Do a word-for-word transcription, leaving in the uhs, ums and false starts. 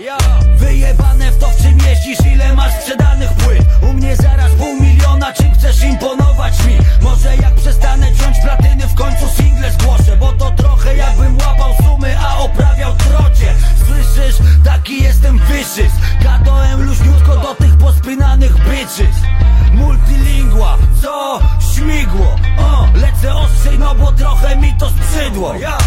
Wyjebane w to, w czym jeździsz, ile masz sprzedanych płyt. U mnie zaraz pół miliona, czym chcesz imponować mi? Może jak przestanę wziąć platyny, w końcu single zgłoszę. Bo to trochę jakbym łapał sumy, a oprawiał trocie. Słyszysz? Taki jestem wyżys. Gadałem luźniutko do tych pospinanych bitches. Multilingua, co? Śmigło, o, lecę ostrzej, no bo trochę mi to sprzydło.